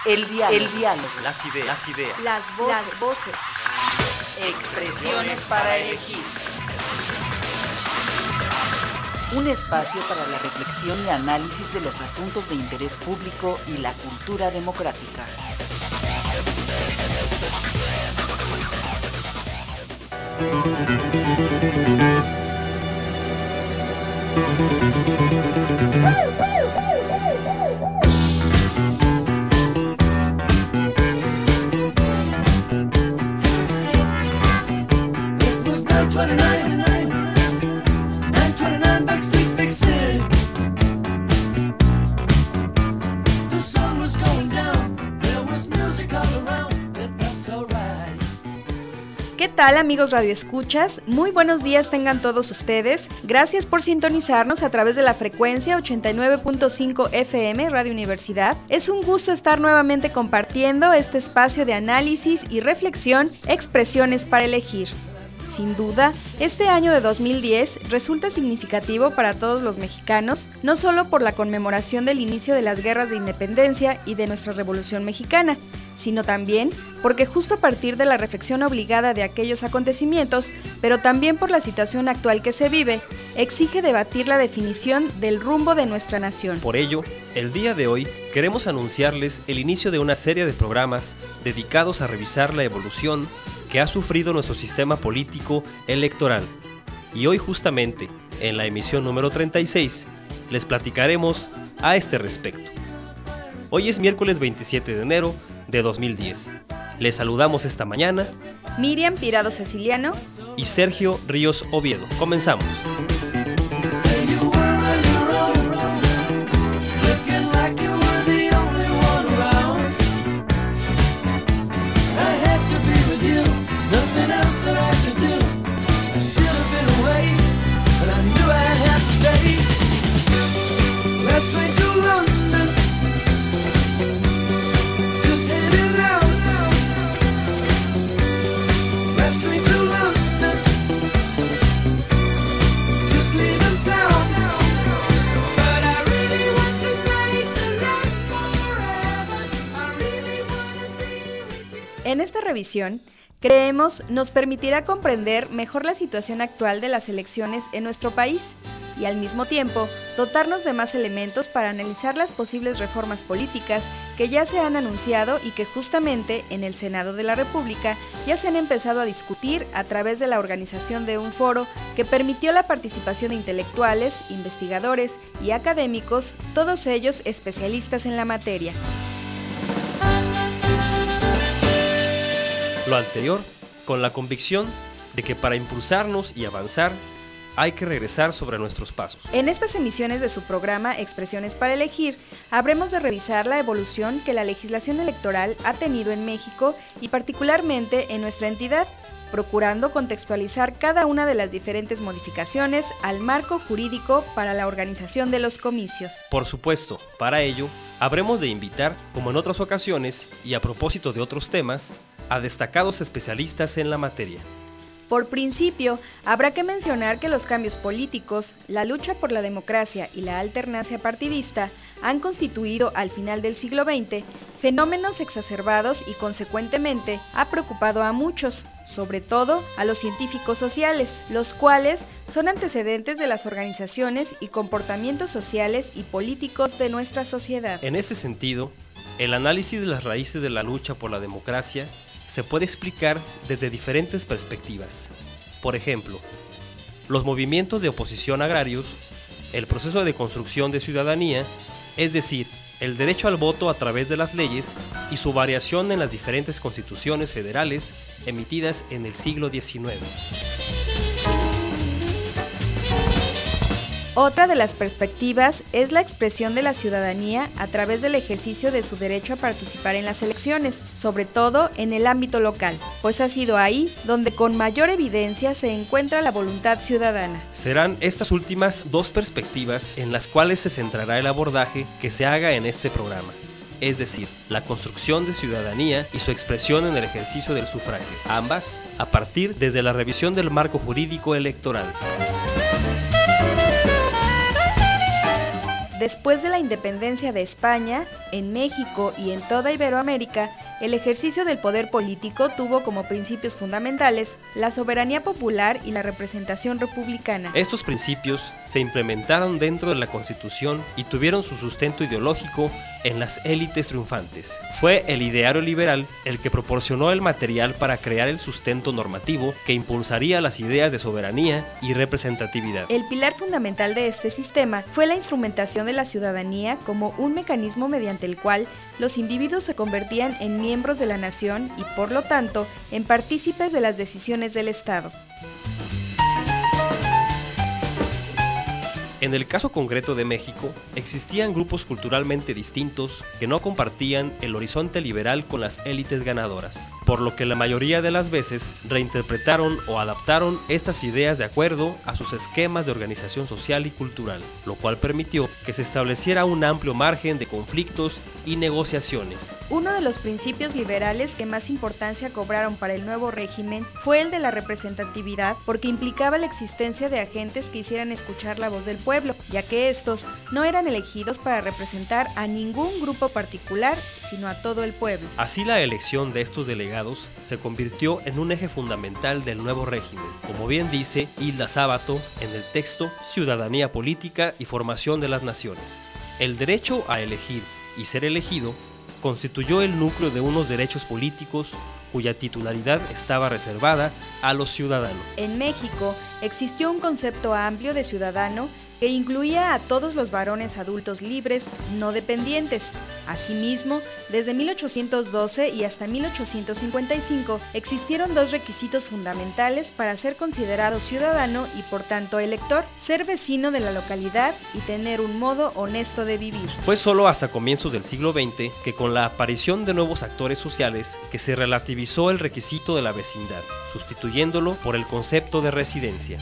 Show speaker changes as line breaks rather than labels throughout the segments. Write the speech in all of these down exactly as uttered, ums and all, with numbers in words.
El diálogo, el diálogo,
las ideas,
las ideas,
las voces,
las voces, expresiones para elegir. Un espacio para la reflexión y análisis de los asuntos de interés público y la cultura democrática.
¿Qué tal, amigos radioescuchas? Muy buenos días tengan todos ustedes. Gracias por sintonizarnos a través de la frecuencia ochenta y nueve punto cinco F M Radio Universidad. Es un gusto estar nuevamente compartiendo este espacio de análisis y reflexión, expresiones para elegir. Sin duda, este año de dos mil diez resulta significativo para todos los mexicanos, no solo por la conmemoración del inicio de las guerras de independencia y de nuestra Revolución Mexicana, sino también porque justo a partir de la reflexión obligada de aquellos acontecimientos, pero también por la situación actual que se vive, exige debatir la definición del rumbo de nuestra nación.
Por ello, el día de hoy queremos anunciarles el inicio de una serie de programas dedicados a revisar la evolución que ha sufrido nuestro sistema político electoral. Y hoy justamente, en la emisión número treinta y seis, les platicaremos a este respecto. Hoy es miércoles veintisiete de enero de dos mil diez. Les saludamos esta mañana
Miriam Tirado Ceciliano
y Sergio Ríos Oviedo. Comenzamos.
En esta revisión, creemos nos permitirá comprender mejor la situación actual de las elecciones en nuestro país y al mismo tiempo dotarnos de más elementos para analizar las posibles reformas políticas que ya se han anunciado y que justamente en el Senado de la República ya se han empezado a discutir a través de la organización de un foro que permitió la participación de intelectuales, investigadores y académicos, todos ellos especialistas en la materia.
Lo anterior, con la convicción de que para impulsarnos y avanzar, hay que regresar sobre nuestros pasos.
En estas emisiones de su programa Expresiones para Elegir, habremos de revisar la evolución que la legislación electoral ha tenido en México y particularmente en nuestra entidad, procurando contextualizar cada una de las diferentes modificaciones al marco jurídico para la organización de los comicios.
Por supuesto, para ello, habremos de invitar, como en otras ocasiones y a propósito de otros temas, a destacados especialistas en la materia.
Por principio, habrá que mencionar que los cambios políticos, la lucha por la democracia y la alternancia partidista han constituido al final del siglo veinte fenómenos exacerbados y consecuentemente ha preocupado a muchos, sobre todo a los científicos sociales, los cuales son antecedentes de las organizaciones y comportamientos sociales y políticos de nuestra sociedad.
En ese sentido, el análisis de las raíces de la lucha por la democracia se puede explicar desde diferentes perspectivas. Por ejemplo, los movimientos de oposición agrarios, el proceso de construcción de ciudadanía, es decir, el derecho al voto a través de las leyes y su variación en las diferentes constituciones federales emitidas en el siglo diecinueve.
Otra de las perspectivas es la expresión de la ciudadanía a través del ejercicio de su derecho a participar en las elecciones, sobre todo en el ámbito local, pues ha sido ahí donde con mayor evidencia se encuentra la voluntad ciudadana.
Serán estas últimas dos perspectivas en las cuales se centrará el abordaje que se haga en este programa, es decir, la construcción de ciudadanía y su expresión en el ejercicio del sufragio, ambas a partir desde la revisión del marco jurídico electoral.
Después de la independencia de España, en México y en toda Iberoamérica, el ejercicio del poder político tuvo como principios fundamentales la soberanía popular y la representación republicana.
Estos principios se implementaron dentro de la Constitución y tuvieron su sustento ideológico en las élites triunfantes. Fue el ideario liberal el que proporcionó el material para crear el sustento normativo que impulsaría las ideas de soberanía y representatividad.
El pilar fundamental de este sistema fue la instrumentación de la ciudadanía como un mecanismo mediante el cual los individuos se convertían en miembros de la nación y, por lo tanto, en partícipes de las decisiones del Estado.
En el caso concreto de México, existían grupos culturalmente distintos que no compartían el horizonte liberal con las élites ganadoras, por lo que la mayoría de las veces reinterpretaron o adaptaron estas ideas de acuerdo a sus esquemas de organización social y cultural, lo cual permitió que se estableciera un amplio margen de conflictos y negociaciones.
Uno de los principios liberales que más importancia cobraron para el nuevo régimen fue el de la representatividad, porque implicaba la existencia de agentes que hicieran escuchar la voz del pueblo, ya que estos no eran elegidos para representar a ningún grupo particular, sino a todo el pueblo.
Así, la elección de estos delegados se convirtió en un eje fundamental del nuevo régimen, como bien dice Hilda Sábato en el texto Ciudadanía Política y Formación de las Naciones. El derecho a elegir y ser elegido constituyó el núcleo de unos derechos políticos cuya titularidad estaba reservada a los ciudadanos.
En México existió un concepto amplio de ciudadano que incluía a todos los varones adultos libres, no dependientes. Asimismo, desde mil ochocientos doce y hasta mil ochocientos cincuenta y cinco existieron dos requisitos fundamentales para ser considerado ciudadano y por tanto elector: ser vecino de la localidad y tener un modo honesto de vivir.
Fue solo hasta comienzos del siglo veinte que, con la aparición de nuevos actores sociales, que se relativizó el requisito de la vecindad, sustituyéndolo por el concepto de residencia.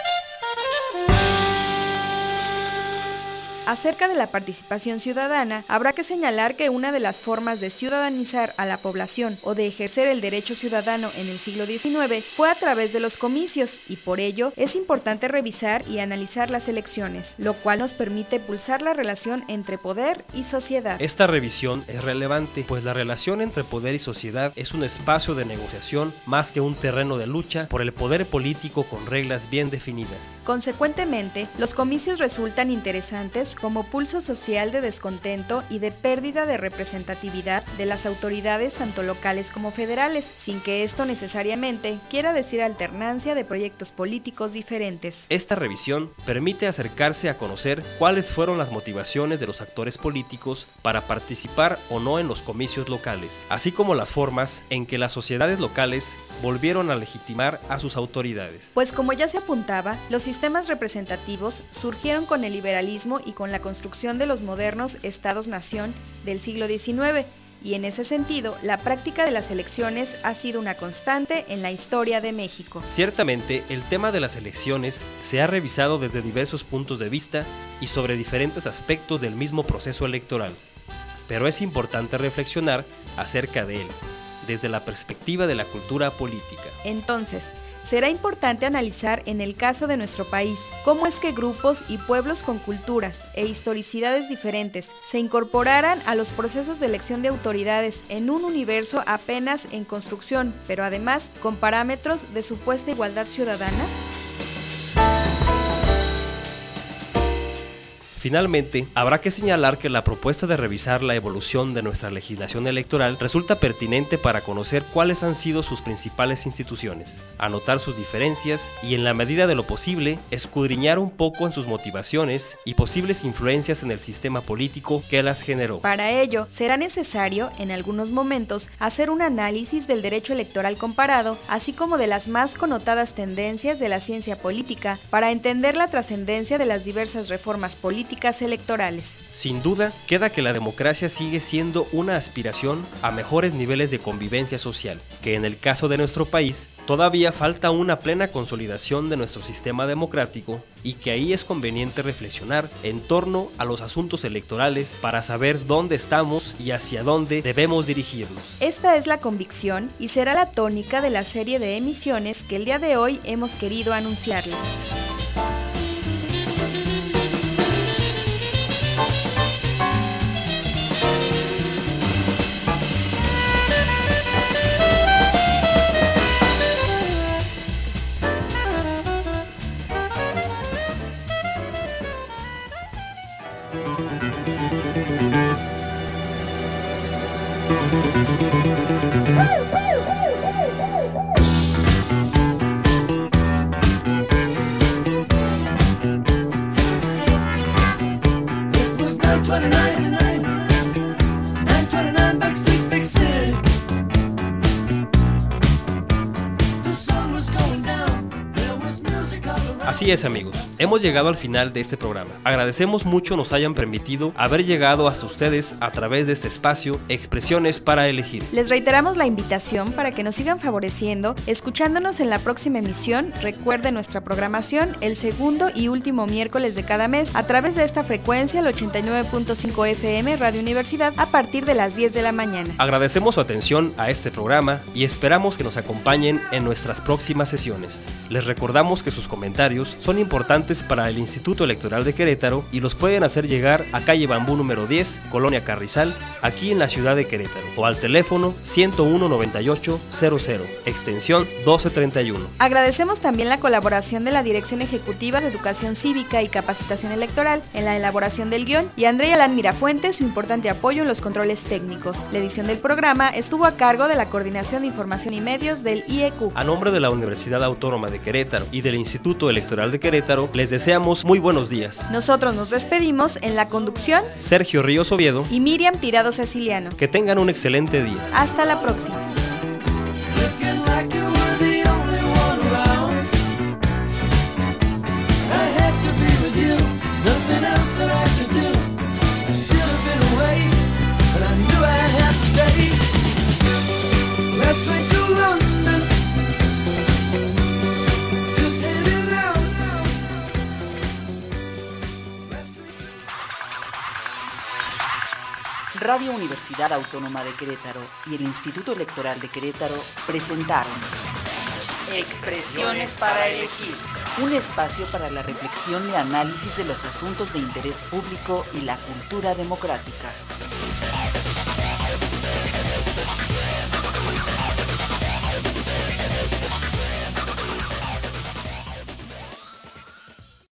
Acerca de la participación ciudadana, habrá que señalar que una de las formas de ciudadanizar a la población o de ejercer el derecho ciudadano en el siglo diecinueve fue a través de los comicios, y por ello es importante revisar y analizar las elecciones, lo cual nos permite pulsar la relación entre poder y sociedad.
Esta revisión es relevante, pues la relación entre poder y sociedad es un espacio de negociación más que un terreno de lucha por el poder político con reglas bien definidas.
Consecuentemente, los comicios resultan interesantes como pulso social de descontento y de pérdida de representatividad de las autoridades tanto locales como federales, sin que esto necesariamente quiera decir alternancia de proyectos políticos diferentes.
Esta revisión permite acercarse a conocer cuáles fueron las motivaciones de los actores políticos para participar o no en los comicios locales, así como las formas en que las sociedades locales volvieron a legitimar a sus autoridades.
Pues como ya se apuntaba, los sistemas representativos surgieron con el liberalismo y con la construcción de los modernos estados-nación del siglo diecinueve, y en ese sentido, la práctica de las elecciones ha sido una constante en la historia de México.
Ciertamente, el tema de las elecciones se ha revisado desde diversos puntos de vista y sobre diferentes aspectos del mismo proceso electoral, pero es importante reflexionar acerca de él, desde la perspectiva de la cultura política.
Entonces, será importante analizar en el caso de nuestro país cómo es que grupos y pueblos con culturas e historicidades diferentes se incorporaran a los procesos de elección de autoridades en un universo apenas en construcción, pero además con parámetros de supuesta igualdad ciudadana.
Finalmente, habrá que señalar que la propuesta de revisar la evolución de nuestra legislación electoral resulta pertinente para conocer cuáles han sido sus principales instituciones, anotar sus diferencias y, en la medida de lo posible, escudriñar un poco en sus motivaciones y posibles influencias en el sistema político que las generó.
Para ello, será necesario, en algunos momentos, hacer un análisis del derecho electoral comparado, así como de las más connotadas tendencias de la ciencia política, para entender la trascendencia de las diversas reformas políticas electorales.
Sin duda, queda que la democracia sigue siendo una aspiración a mejores niveles de convivencia social, que en el caso de nuestro país todavía falta una plena consolidación de nuestro sistema democrático, y que ahí es conveniente reflexionar en torno a los asuntos electorales para saber dónde estamos y hacia dónde debemos dirigirnos.
Esta es la convicción y será la tónica de la serie de emisiones que el día de hoy hemos querido anunciarles.
Así es, amigos, hemos llegado al final de este programa. Agradecemos mucho nos hayan permitido haber llegado hasta ustedes a través de este espacio Expresiones para Elegir.
Les reiteramos la invitación para que nos sigan favoreciendo, escuchándonos en la próxima emisión. Recuerden nuestra programación el segundo y último miércoles de cada mes a través de esta frecuencia, el ochenta y nueve punto cinco F M Radio Universidad, a partir de las diez de la mañana.
Agradecemos su atención a este programa y esperamos que nos acompañen en nuestras próximas sesiones. Les recordamos que sus comentarios son importantes para el Instituto Electoral de Querétaro y los pueden hacer llegar a calle Bambú número diez, Colonia Carrizal, aquí en la ciudad de Querétaro, o al teléfono ciento uno noventa y ocho cero cero, extensión doce treinta y uno.
Agradecemos también la colaboración de la Dirección Ejecutiva de Educación Cívica y Capacitación Electoral en la elaboración del guión y a Andrea Alán Mirafuentes su importante apoyo en los controles técnicos. La edición del programa estuvo a cargo de la Coordinación de Información y Medios del I E Q.
A nombre de la Universidad Autónoma de Querétaro y del Instituto Electoral de Querétaro, les deseamos muy buenos días.
Nosotros nos despedimos en la conducción
Sergio Ríos Oviedo
y Miriam Tirado Ceciliano.
Que tengan un excelente día.
Hasta la próxima.
Radio Universidad Autónoma de Querétaro y el Instituto Electoral de Querétaro presentaron Expresiones para Elegir, un espacio para la reflexión y análisis de los asuntos de interés público y la cultura democrática.